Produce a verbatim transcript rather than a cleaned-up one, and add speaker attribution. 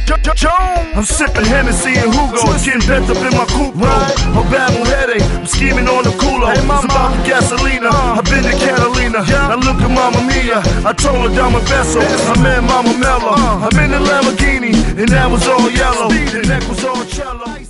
Speaker 1: I'm sipping Hennessy and Hugo, getting bent up in my coupe room. A babble headache, I'm scheming on the culo. It's about the gasolina, I've been to Catalina. Now look at Mama Mia, I told her down my vessel. I met Mama Mello, I'm in the Lamborghini, and that was all yellow. The neck was all cello.